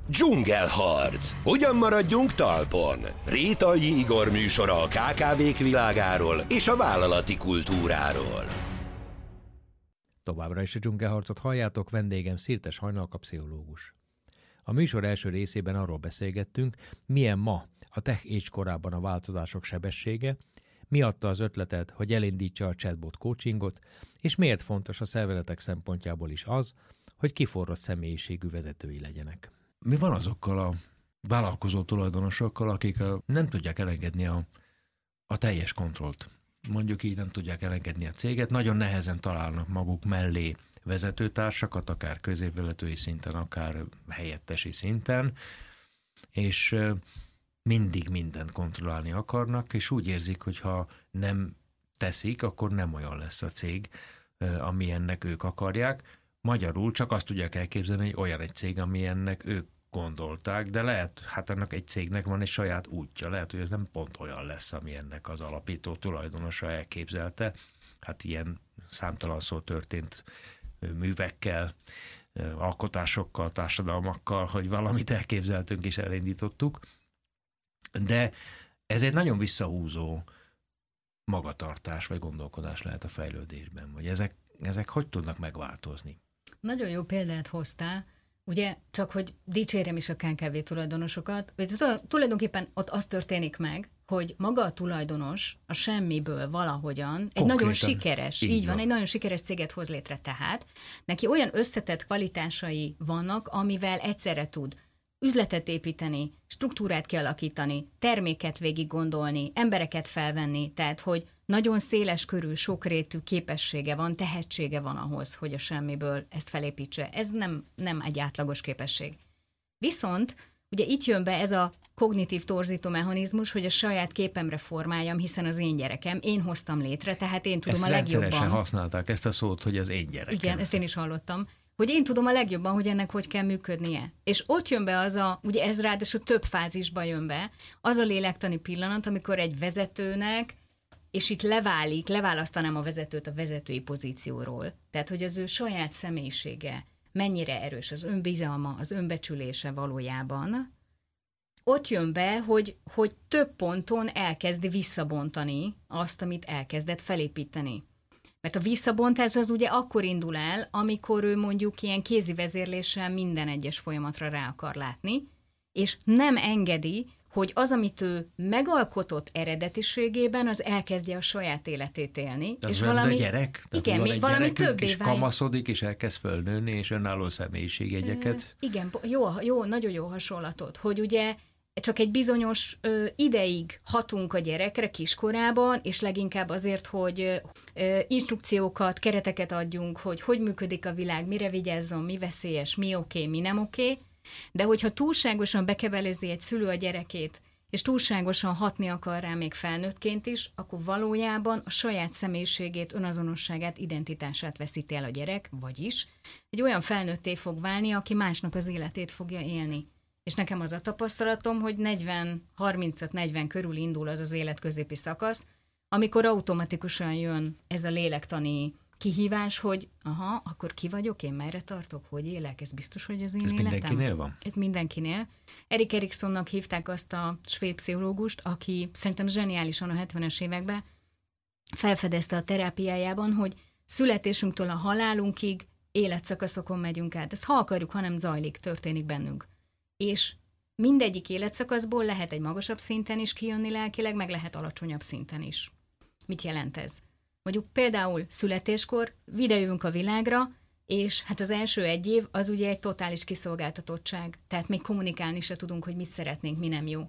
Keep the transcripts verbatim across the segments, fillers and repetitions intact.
Dzsungelharc. Hogyan maradjunk talpon? Rétai Igor műsora a ká ká vék világáról és a vállalati kultúráról. Továbbra is a Dzsungelharcot halljátok, vendégem Szirtes Hajnalka pszichológus. A műsor első részében arról beszélgettünk, milyen ma a tech age korában a változások sebessége, mi adta az ötletet, hogy elindítsa a chatbot coachingot, és miért fontos a szervezetek szempontjából is az, hogy kiforrott személyiségű vezetői legyenek. Mi van azokkal a vállalkozó tulajdonosokkal, akik nem tudják elengedni a, a teljes kontrollt? Mondjuk így nem tudják elengedni a céget, nagyon nehezen találnak maguk mellé vezetőtársakat, akár középvezetői szinten, akár helyettesi szinten, és mindig mindent kontrollálni akarnak, és úgy érzik, hogy ha nem teszik, akkor nem olyan lesz a cég, amilyennek ők akarják. Magyarul csak azt tudják elképzelni, hogy olyan egy cég, amilyennek ők gondolták, de lehet, hát ennek egy cégnek van egy saját útja, lehet, hogy ez nem pont olyan lesz, amilyennek az alapító tulajdonosa elképzelte. Hát ilyen számtalan szó történt művekkel, alkotásokkal, társadalmakkal, hogy valamit elképzeltünk és elindítottuk. De ez egy nagyon visszahúzó magatartás vagy gondolkodás lehet a fejlődésben, hogy ezek, ezek hogy tudnak megváltozni. Nagyon jó példát hoztál, ugye csak hogy dicsérem is a ká ká vé tulajdonosokat, hogy tulajdonképpen ott az történik meg, hogy maga a tulajdonos a semmiből valahogyan egy konkrétan nagyon sikeres, így, így van, van, egy nagyon sikeres céget hoz létre, tehát neki olyan összetett kvalitásai vannak, amivel egyszerre tud üzletet építeni, struktúrát kialakítani, terméket végig gondolni, embereket felvenni, tehát hogy nagyon széles körű, sokrétű képessége van, tehetsége van ahhoz, hogy a semmiből ezt felépítse. Ez nem, nem egy átlagos képesség. Viszont ugye itt jön be ez a kognitív torzító mechanizmus, hogy a saját képemre formáljam, hiszen az én gyerekem, én hoztam létre, tehát én tudom ezt a legjobban. Ezt rendszeresen használták ezt a szót, hogy az én gyerekem. Igen, ezt én is hallottam. Hogy én tudom a legjobban, hogy ennek hogy kell működnie. És ott jön be az a, ugye ez ráadásul több fázisba jön be, az a lélektani pillanat, amikor egy vezetőnek, és itt leválik, leválasztanám a vezetőt a vezetői pozícióról. Tehát, hogy az ő saját személyisége mennyire erős, az önbizalma, az önbecsülése valójában. Ott jön be, hogy, hogy több ponton elkezdi visszabontani azt, amit elkezdett felépíteni. Mert a visszabontás az ugye akkor indul el, amikor ő mondjuk ilyen kézi vezérléssel minden egyes folyamatra rá akar látni, és nem engedi, hogy az, amit ő megalkotott eredetiségében, az elkezdje a saját életét élni. Ez és valami gyerek? Igen, mi, valami többé és válik. kamaszodik, és elkezd fölnőni, és önálló személyiségjegyeket. E, igen, jó, jó, nagyon jó hasonlatot, hogy ugye csak egy bizonyos ö, ideig hatunk a gyerekre kiskorában, és leginkább azért, hogy ö, instrukciókat, kereteket adjunk, hogy hogy működik a világ, mire vigyázzon, mi veszélyes, mi oké, mi nem oké, de hogyha túlságosan bekebelezi egy szülő a gyerekét, és túlságosan hatni akar rá még felnőttként is, akkor valójában a saját személyiségét, önazonosságát, identitását veszíti el a gyerek, vagyis egy olyan felnőtté fog válni, aki másnak az életét fogja élni. És nekem az a tapasztalatom, hogy negyven, harmincöt-negyven körül indul az az életközépi szakasz, amikor automatikusan jön ez a lélektani kihívás, hogy aha, akkor ki vagyok, én merre tartok, hogy élek, ez biztos, hogy az én ez életem? Ez mindenkinél van? Ez mindenkinél. Erik Eriksonnak hívták azt a svéd pszichológust, aki szerintem zseniálisan a hetvenes években felfedezte a terápiájában, hogy születésünktől a halálunkig életszakaszokon megyünk át. Ezt ha akarjuk, ha nem zajlik, történik bennünk. És mindegyik életszakaszból lehet egy magasabb szinten is kijönni lelkileg, meg lehet alacsonyabb szinten is. Mit jelent ez? Mondjuk például születéskor videjövünk a világra, és hát az első egy év az ugye egy totális kiszolgáltatottság. Tehát még kommunikálni se tudunk, hogy mit szeretnénk, mi nem jó.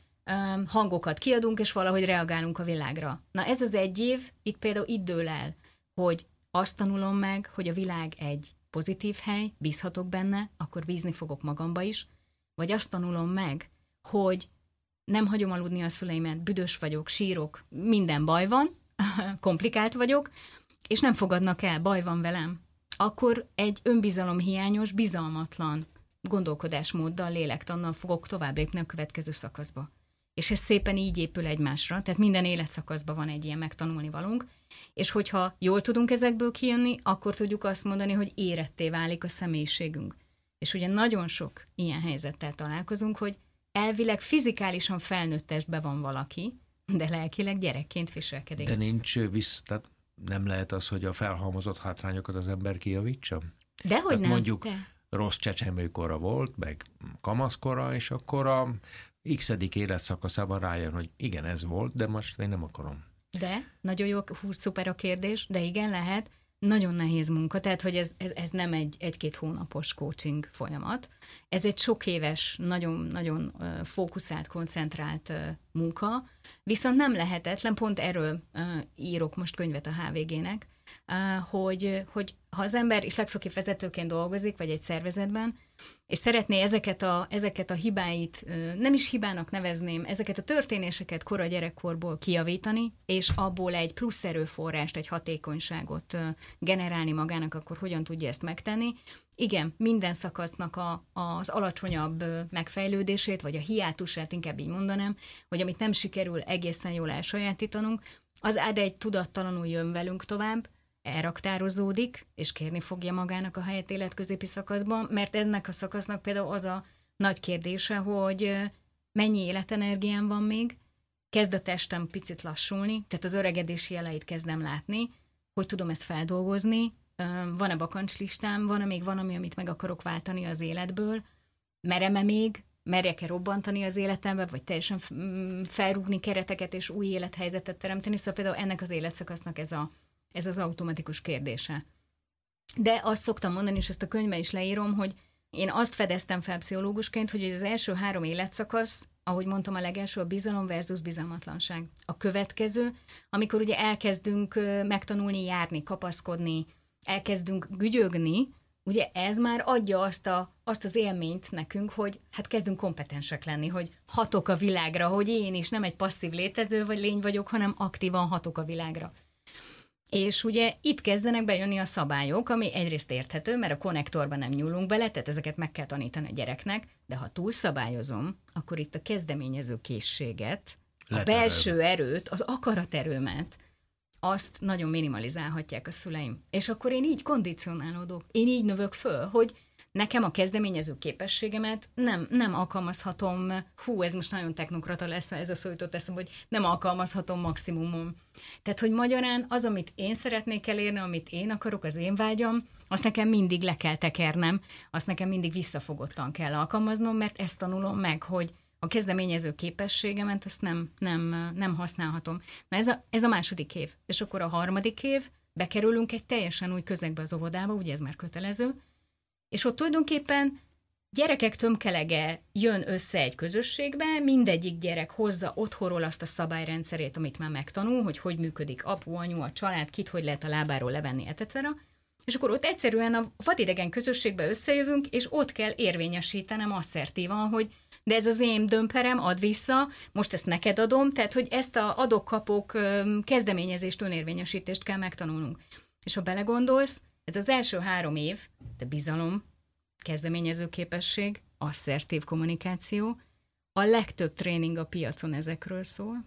Um, hangokat kiadunk, és valahogy reagálunk a világra. Na ez az egy év, itt például itt dől el, hogy azt tanulom meg, hogy a világ egy pozitív hely, bízhatok benne, akkor bízni fogok magamba is, vagy azt tanulom meg, hogy nem hagyom aludni a szüleimet, büdös vagyok, sírok, minden baj van, komplikált vagyok, és nem fogadnak el, baj van velem. Akkor egy önbizalomhiányos, bizalmatlan gondolkodásmóddal, lélektannal fogok tovább lépni a következő szakaszba. És ez szépen így épül egymásra, tehát minden életszakaszban van egy ilyen megtanulni valunk, és hogyha jól tudunk ezekből kijönni, akkor tudjuk azt mondani, hogy éretté válik a személyiségünk. És És ugye nagyon sok ilyen helyzettel találkozunk, hogy elvileg fizikálisan felnőtt testben van valaki, de lelkileg gyerekként viselkedik. De nincs visz, tehát nem lehet az, hogy a felhalmozott hátrányokat az ember kijavítsa? Dehogy tehát nem. mondjuk de. rossz csecsemőkora volt, meg kamaszkora, és akkor a x-edik életszakaszában rájön, hogy igen, ez volt, de most én nem akarom. De, nagyon jó, hú, szuper a kérdés, de igen, lehet. Nagyon nehéz munka, tehát hogy ez, ez, ez nem egy egy-két hónapos coaching folyamat. Ez egy sok éves, nagyon-nagyon uh, fókuszált, koncentrált uh, munka, viszont nem lehetetlen, pont erről uh, írok most könyvet a há vé gének, uh, hogy, hogy ha az ember, és legfőképp vezetőként dolgozik, vagy egy szervezetben, és szeretné ezeket a, ezeket a hibáit, nem is hibának nevezném, ezeket a történéseket kora gyerekkorból kijavítani, és abból egy plusz erőforrást, egy hatékonyságot generálni magának, akkor hogyan tudja ezt megtenni. Igen, minden szakasznak a, az alacsonyabb megfejlődését, vagy a hiátusát, inkább így mondanám, hogy amit nem sikerül egészen jól elsajátítanunk, az át egy tudattalanul jön velünk tovább, elraktározódik, és kérni fogja magának a helyet életközépi szakaszban, mert ennek a szakasznak például az a nagy kérdése, hogy mennyi életenergiám van még, kezd a testem picit lassulni, tehát az öregedési jeleit kezdem látni, hogy tudom ezt feldolgozni, van-e bakancslistám, van-e még valami, amit meg akarok váltani az életből, merem-e még, merjek-e robbantani az életembe, vagy teljesen felrúgni kereteket és új élethelyzetet teremteni, szóval például ennek az életszakasznak ez a Ez az automatikus kérdése. De azt szoktam mondani, és ezt a könyvben is leírom, hogy én azt fedeztem fel pszichológusként, hogy az első három életszakasz, ahogy mondtam, a legelső a bizalom versus bizalmatlanság. A következő, amikor ugye elkezdünk megtanulni járni, kapaszkodni, elkezdünk gügyögni, ugye ez már adja azt, a, azt az élményt nekünk, hogy hát kezdünk kompetensek lenni, hogy hatok a világra, hogy én is nem egy passzív létező vagy lény vagyok, hanem aktívan hatok a világra. És ugye itt kezdenek bejönni a szabályok, ami egyrészt érthető, mert a konnektorban nem nyúlunk bele, tehát ezeket meg kell tanítani a gyereknek, de ha túl szabályozom, akkor itt a kezdeményező készséget, a belső erőt, az akaraterőmet, azt nagyon minimalizálhatják a szüleim. És akkor én így kondicionálódok, én így növök föl, hogy nekem a kezdeményező képességemet nem, nem alkalmazhatom, hú, ez most nagyon technokrata lesz, ez a szó jutott eszembe, hogy nem alkalmazhatom maximumon. Tehát, hogy magyarán az, amit én szeretnék elérni, amit én akarok, az én vágyam, azt nekem mindig le kell tekernem, azt nekem mindig visszafogottan kell alkalmaznom, mert ezt tanulom meg, hogy a kezdeményező képességemet azt nem, nem, nem használhatom. Na ez a, ez a második év. És akkor a harmadik év, bekerülünk egy teljesen új közegbe az óvodába, ugye ez már kötelező, és ott tulajdonképpen gyerekek tömkelege jön össze egy közösségbe, mindegyik gyerek hozza otthonról azt a szabályrendszerét, amit már megtanul, hogy hogy működik apu, anyu, a család, kit hogy lehet a lábáról levenni, et cetera. És akkor ott egyszerűen a vadidegen közösségbe összejövünk, és ott kell érvényesítenem asszertívan, hogy de ez az én dömperem, add vissza, most ezt neked adom, tehát hogy ezt a adok-kapok kezdeményezést, önérvényesítést kell megtanulnunk. És ha belegondolsz, ez az első három év, de bizalom, kezdeményező képesség, asszertív kommunikáció, a legtöbb tréning a piacon ezekről szól,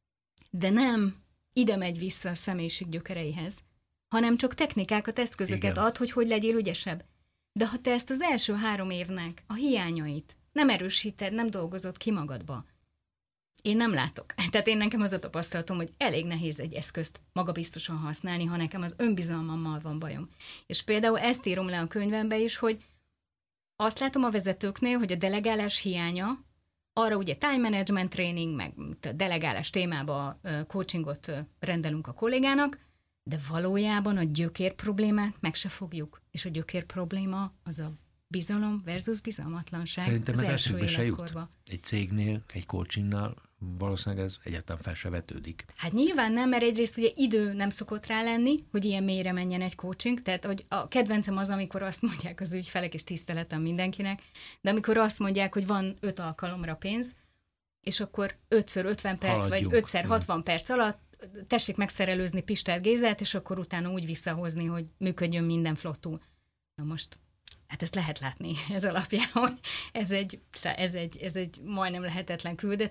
de nem ide megy vissza a személyiség gyökereihez, hanem csak technikákat, eszközöket ad, hogy hogy legyél ügyesebb. De ha te ezt az első három évnek a hiányait nem erősíted, nem dolgozod ki magadba, én nem látok. Tehát én nekem az a tapasztalatom, hogy elég nehéz egy eszközt magabiztosan használni, ha nekem az önbizalmammal van bajom. És például ezt írom le a könyvembe is, hogy azt látom a vezetőknél, hogy a delegálás hiánya, arra ugye time management training, meg delegálás témába coachingot rendelünk a kollégának, de valójában a gyökér problémát meg se fogjuk. És a gyökér probléma az a bizalom versus bizalmatlanság. Szerintem az ez első eszükbe se jut. Egy cégnnél, egy coachingnál valószínűleg ez egyáltalán fel se vetődik. Hát nyilván nem, mert egyrészt ugye idő nem szokott rá lenni, hogy ilyen mélyre menjen egy coaching, tehát hogy a kedvencem az, amikor azt mondják az ügyfelek, és tiszteletem mindenkinek, de amikor azt mondják, hogy van öt alkalomra pénz, és akkor ötször ötven perc, Haladjunk. vagy ötszer hatvan perc alatt tessék megszerelőzni Pistát Gézát, és akkor utána úgy visszahozni, hogy működjön minden flottul. Na most, hát ezt lehet látni ez alapján, hogy ez egy, ez egy, ez egy majdnem lehetetlen küldetés,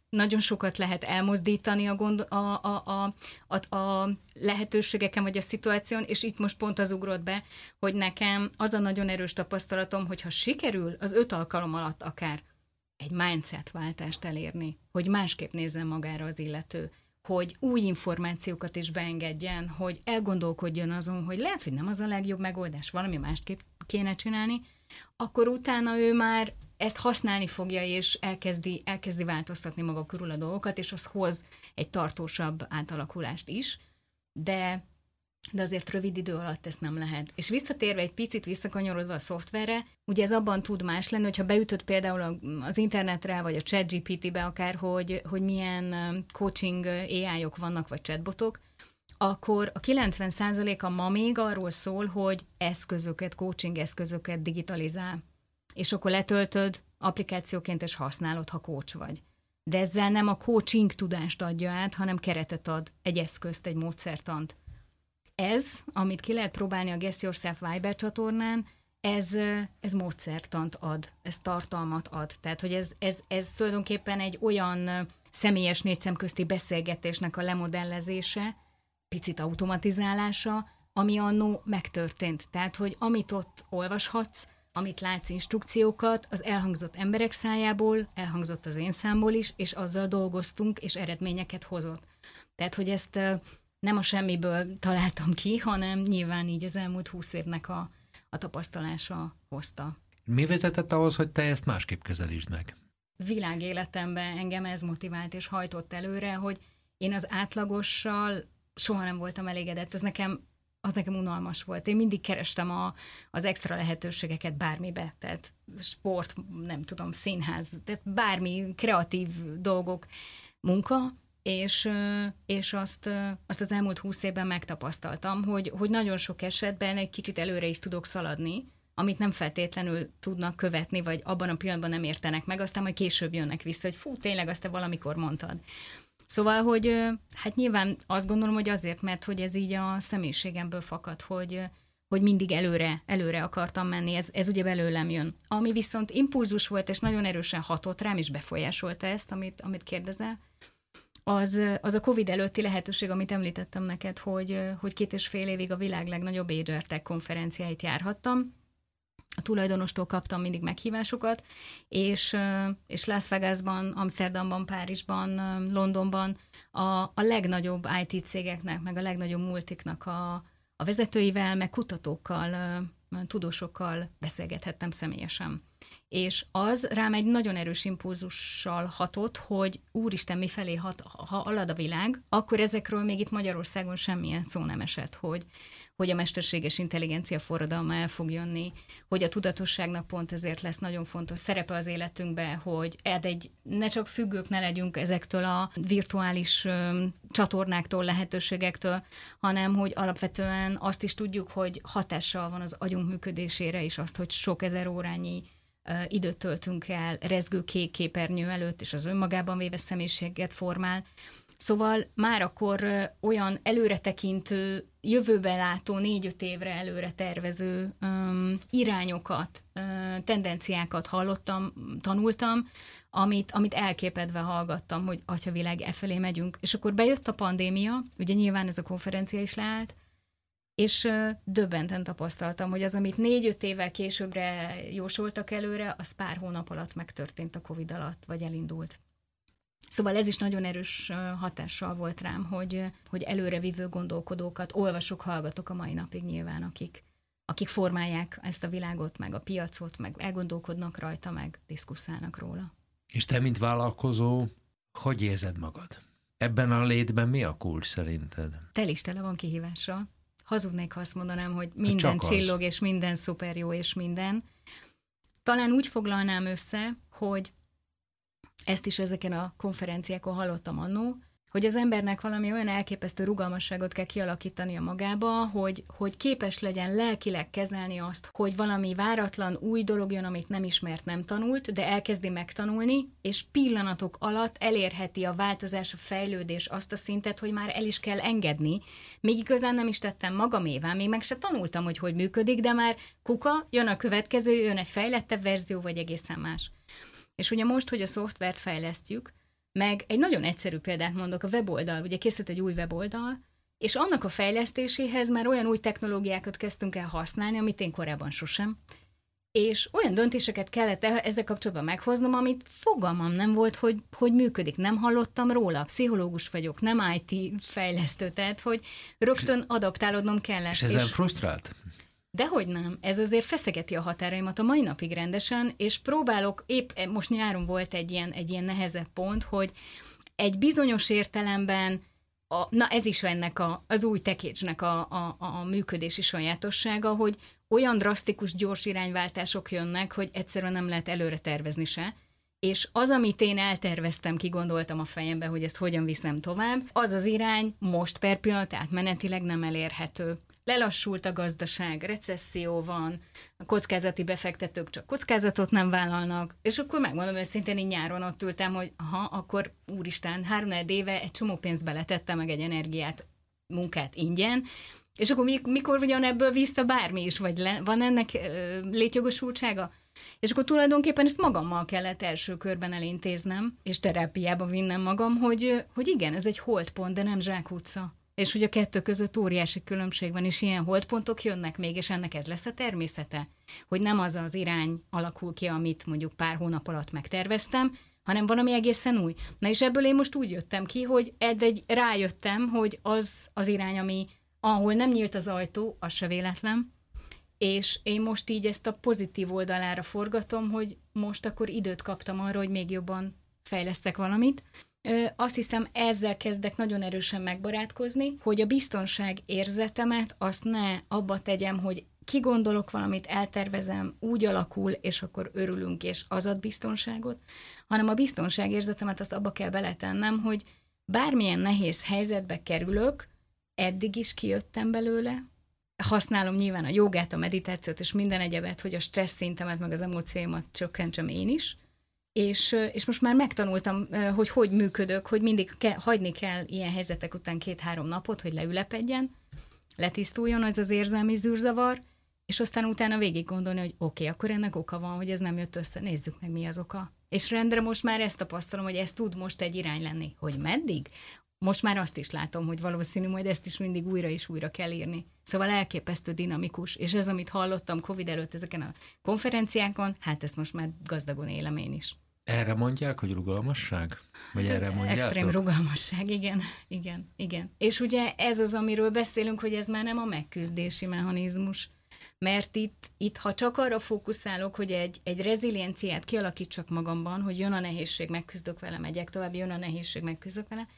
nagyon sokat lehet elmozdítani a, gond, a, a, a, a, a lehetőségeken, vagy a szituáción, és itt most pont az ugrott be, hogy nekem az a nagyon erős tapasztalatom, hogy ha sikerül az öt alkalom alatt akár egy mindset-váltást elérni, hogy másképp nézzen magára az illető, hogy új információkat is beengedjen, hogy elgondolkodjon azon, hogy lehet, hogy nem az a legjobb megoldás, valami másképp kéne csinálni, akkor utána ő már ezt használni fogja, és elkezdi, elkezdi változtatni maga körül a dolgokat, és az hoz egy tartósabb átalakulást is, de, de azért rövid idő alatt ezt nem lehet. És visszatérve egy picit, visszakanyarodva a szoftverre, ugye ez abban tud más lenni, hogyha beütött például az internetre, vagy a ChatGPT-be akár, hogy, hogy milyen coaching á í-ok vannak, vagy chatbotok, akkor a kilencven százaléka ma még arról szól, hogy eszközöket, coaching eszközöket digitalizál. És akkor letöltöd applikációként, és használod, ha coach vagy. De ezzel nem a coaching tudást adja át, hanem keretet ad, egy eszközt, egy módszertant. Ez, amit ki lehet próbálni a Guess Yourself Viber csatornán, ez, ez módszertant ad, ez tartalmat ad. Tehát, hogy ez, ez, ez tulajdonképpen egy olyan személyes négyszemközti beszélgetésnek a lemodellezése, picit automatizálása, ami annó megtörtént. Tehát, hogy amit ott olvashatsz, amit látsz instrukciókat, az elhangzott emberek szájából, elhangzott az én számból is, és azzal dolgoztunk, és eredményeket hozott. Tehát, hogy ezt nem a semmiből találtam ki, hanem nyilván így az elmúlt húsz évnek a, a tapasztalása hozta. Mi vezetett ahhoz, hogy te ezt másképp közelítsd meg? Világéletemben engem ez motivált és hajtott előre, hogy én az átlagossal soha nem voltam elégedett. Ez nekem az nekem unalmas volt. Én mindig kerestem a, az extra lehetőségeket bármibe, tehát sport, nem tudom, színház, tehát bármi kreatív dolgok, munka, és, és azt, azt az elmúlt húsz évben megtapasztaltam, hogy, hogy nagyon sok esetben egy kicsit előre is tudok szaladni, amit nem feltétlenül tudnak követni, vagy abban a pillanatban nem értenek meg, aztán majd később jönnek vissza, hogy fú, tényleg azt te valamikor mondtad. Szóval, hogy hát nyilván azt gondolom, hogy azért, mert hogy ez így a személyiségemből fakad, hogy, hogy mindig előre, előre akartam menni, ez, ez ugye belőlem jön. Ami viszont impulzus volt, és nagyon erősen hatott rám, és befolyásolta ezt, amit, amit kérdezel, az, az a Covid előtti lehetőség, amit említettem neked, hogy, hogy két és fél évig a világ legnagyobb AgerTech konferenciáit járhattam. A tulajdonostól kaptam mindig meghívásokat, és, és Las Vegasban, Amsterdamban, Párizsban, Londonban a, a legnagyobb í té cégeknek, meg a legnagyobb multiknak a, a vezetőivel, meg kutatókkal, tudósokkal beszélgethettem személyesen. És az rám egy nagyon erős impulzussal hatott, hogy úristen, mifelé hat, ha alad a világ, akkor ezekről még itt Magyarországon semmilyen szó nem esett, hogy, hogy a mesterséges intelligencia forradalma el fog jönni, hogy a tudatosságnak pont ezért lesz nagyon fontos szerepe az életünkbe, hogy egy, ne csak függők ne legyünk ezektől a virtuális um, csatornáktól, lehetőségektől, hanem hogy alapvetően azt is tudjuk, hogy hatással van az agyunk működésére is, azt, hogy sok ezer órányi uh, időt töltünk el rezgő kék képernyő előtt, és az önmagában véve személyiséget formál. Szóval már akkor uh, olyan előretekintő, jövőbe látó, négy-öt évre előre tervező um, irányokat, uh, tendenciákat hallottam, tanultam, amit, amit elképedve hallgattam, hogy atyavilág, e felé megyünk. És akkor bejött a pandémia, ugye nyilván ez a konferencia is leállt, és uh, döbbenten tapasztaltam, hogy az, amit négy-öt évvel későbbre jósoltak előre, az pár hónap alatt megtörtént a Covid alatt, vagy elindult. Szóval ez is nagyon erős hatással volt rám, hogy, hogy előrevívő gondolkodókat olvasok, hallgatok a mai napig nyilván, akik, akik formálják ezt a világot, meg a piacot, meg elgondolkodnak rajta, meg diszkusszálnak róla. És te, mint vállalkozó, hogy érzed magad? Ebben a létben mi a kulcs szerinted? Tel is tele van kihívással. Hazudnék, ha azt mondanám, hogy minden csillog, és minden szuper jó, és minden. Talán úgy foglalnám össze, hogy ezt is ezeken a konferenciákon hallottam annó, hogy az embernek valami olyan elképesztő rugalmasságot kell kialakítania magába, hogy, hogy képes legyen lelkileg kezelni azt, hogy valami váratlan új dolog jön, amit nem ismert, nem tanult, de elkezdi megtanulni, és pillanatok alatt elérheti a változás, a fejlődés azt a szintet, hogy már el is kell engedni. Még igazán nem is tettem magamévá, még meg se tanultam, hogy hogy működik, de már kuka, jön a következő, jön egy fejlettebb verzió, vagy egészen más. És ugye most, hogy a szoftvert fejlesztjük, Meg egy nagyon egyszerű példát mondok, a weboldal, ugye készült egy új weboldal, és annak a fejlesztéséhez már olyan új technológiákat kezdtünk el használni, amit én korábban sosem, és olyan döntéseket kellett ezzel kapcsolatban meghoznom, amit fogalmam nem volt, hogy, hogy működik. Nem hallottam róla, pszichológus vagyok, nem i té fejlesztő, tehát hogy rögtön adaptálódnom kellett. És ezzel és... frusztrált? Dehogy nem, ez azért feszegeti a határaimat a mai napig rendesen, és próbálok, épp most nyáron volt egy ilyen, egy ilyen nehezebb pont, hogy egy bizonyos értelemben, a, na ez is ennek a, az új tekécsnek a, a, a működési sajátossága, hogy olyan drasztikus, gyors irányváltások jönnek, hogy egyszerűen nem lehet előre tervezni se, és az, amit én elterveztem, kigondoltam a fejembe, hogy ezt hogyan viszem tovább, az az irány most per pillanat átmenetileg nem elérhető. Lelassult a gazdaság, recesszió van, a kockázati befektetők csak kockázatot nem vállalnak, és akkor megmondom őszintén, én nyáron ott ültem, hogy aha, akkor úristen, három éve egy csomó pénzt beletettem, meg egy energiát, munkát ingyen, és akkor mikor ugyan ebből vissza bármi is, vagy le, van ennek ö, létjogosultsága? És akkor tulajdonképpen ezt magammal kellett első körben elintéznem, és terápiába vinnem magam, hogy, hogy igen, ez egy holdpont, de nem zsákutca. És hogy a kettő között óriási különbség van, és ilyen holdpontok jönnek még, és ennek ez lesz a természete. Hogy nem az az irány alakul ki, amit mondjuk pár hónap alatt megterveztem, hanem valami egészen új. Na és ebből én most úgy jöttem ki, hogy egy rájöttem, hogy az az irány, ami ahol nem nyílt az ajtó, az se véletlen, és én most így ezt a pozitív oldalára forgatom, hogy most akkor időt kaptam arra, hogy még jobban fejlesztek valamit. Azt hiszem, ezzel kezdek nagyon erősen megbarátkozni, hogy a biztonság érzetemet azt ne abba tegyem, hogy kigondolok valamit, eltervezem, úgy alakul, és akkor örülünk, és az ad biztonságot, hanem a biztonságérzetemet azt abba kell beletennem, hogy bármilyen nehéz helyzetbe kerülök, eddig is kijöttem belőle, használom nyilván a jogát, a meditációt és minden egyebet, hogy a stressz szintemet meg az emócióimat csökkentsem én is, és, és most már megtanultam, hogy hogy működök, hogy mindig ke, hagyni kell ilyen helyzetek után két-három napot, hogy leülepedjen, letisztuljon az az érzelmi zűrzavar, és aztán utána végig gondolni, hogy oké, okay, akkor ennek oka van, hogy ez nem jött össze, nézzük meg, mi az oka. És rendre most már ezt tapasztalom, hogy ez tud most egy irány lenni. Hogy meddig? Most már azt is látom, hogy valószínű, majd ezt is mindig újra és újra kell írni. Szóval elképesztő dinamikus, és ez, amit hallottam Covid előtt ezeken a konferenciákon, hát ezt most már gazdagon élem én is. Erre mondják, hogy rugalmasság? Vagy hát erre mondjátok? Extrém rugalmasság, igen, igen, igen. És ugye ez az, amiről beszélünk, hogy ez már nem a megküzdési mechanizmus, mert itt, itt ha csak arra fókuszálok, hogy egy, egy rezilienciát kialakítsak magamban, hogy jön a nehézség, megküzdök vele, megyek tovább, jön a nehézség, megküzdök vele,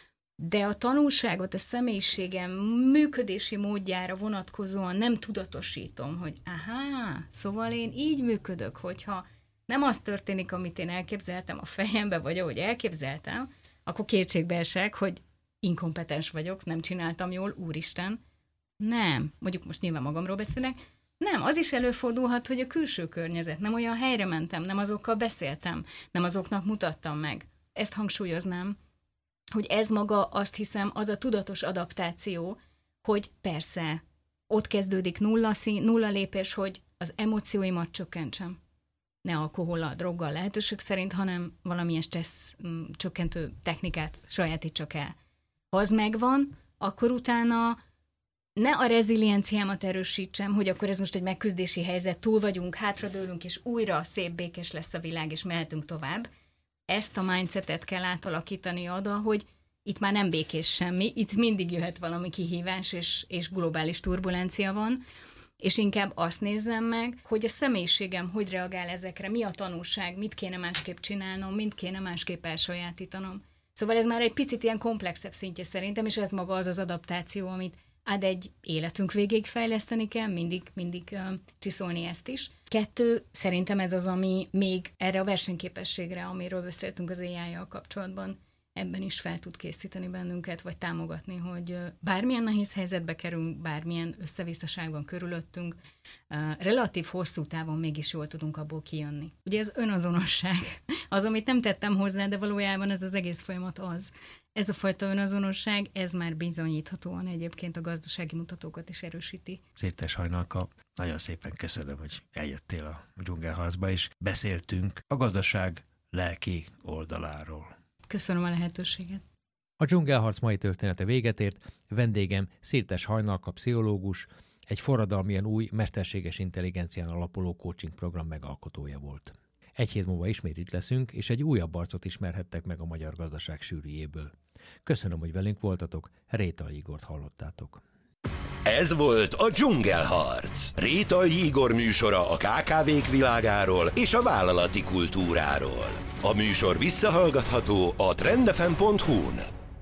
de a tanulságot, a személyiségem működési módjára vonatkozóan nem tudatosítom, hogy aha, szóval én így működök, hogyha nem az történik, amit én elképzeltem a fejembe, vagy ahogy elképzeltem, akkor kétségbe esek, hogy inkompetens vagyok, nem csináltam jól, úristen. Nem, mondjuk most nyilván magamról beszélek, nem, az is előfordulhat, hogy a külső környezet, nem olyan helyre mentem, nem azokkal beszéltem, nem azoknak mutattam meg. Ezt hangsúlyoznám, hogy ez maga, azt hiszem, az a tudatos adaptáció, hogy persze, ott kezdődik nulla, szín, nulla lépés, hogy az emócióimat csökkentsem. Ne alkohollal, droggal lehetőség szerint, hanem valamilyen stressz m, csökkentő technikát sajátítsak el. Ha az megvan, akkor utána ne a rezilienciámat erősítsem, hogy akkor ez most egy megküzdési helyzet, túl vagyunk, hátradőlünk, és újra szép, békés lesz a világ, és mehetünk tovább. Ezt a mindsetet kell átalakítani oda, hogy itt már nem békés semmi, itt mindig jöhet valami kihívás, és, és globális turbulencia van, és inkább azt nézzem meg, hogy a személyiségem hogy reagál ezekre, mi a tanulság, mit kéne másképp csinálnom, mit kéne másképp elsajátítanom. Szóval ez már egy picit ilyen komplexebb szintje szerintem, és ez maga az az adaptáció, amit át egy életünk végéig fejleszteni kell, mindig, mindig uh, csiszolni ezt is. Kettő, szerintem ez az, ami még erre a versenyképességre, amiről beszéltünk az á í-jal kapcsolatban, ebben is fel tud készíteni bennünket, vagy támogatni, hogy uh, bármilyen nehéz helyzetbe kerülünk, bármilyen összevisszaság van körülöttünk, uh, relatív hosszú távon mégis jól tudunk abból kijönni. Ugye az önazonosság, az, amit nem tettem hozzá, de valójában ez az egész folyamat az. Ez a fajta önazonosság, ez már bizonyíthatóan egyébként a gazdasági mutatókat is erősíti. Szirtes Hajnalka, nagyon szépen köszönöm, hogy eljöttél a dzsungelházba, és beszéltünk a gazdaság lelki oldaláról. Köszönöm a lehetőséget. A dzsungelharc mai története véget ért, vendégem Szirtes Hajnalka pszichológus, egy forradalmian új, mesterséges intelligencián alapuló coaching program megalkotója volt. Egy hét múlva ismét itt leszünk, és egy újabb arcot ismerhettek meg a magyar gazdaság sűrűjéből. Köszönöm, hogy velünk voltatok, Rétai Igort hallottátok. Ez volt a Dzsungelharc. Rétai Igor műsora a ká ká vék világáról és a vállalati kultúráról. A műsor visszahallgatható a trendefem pont hu-n.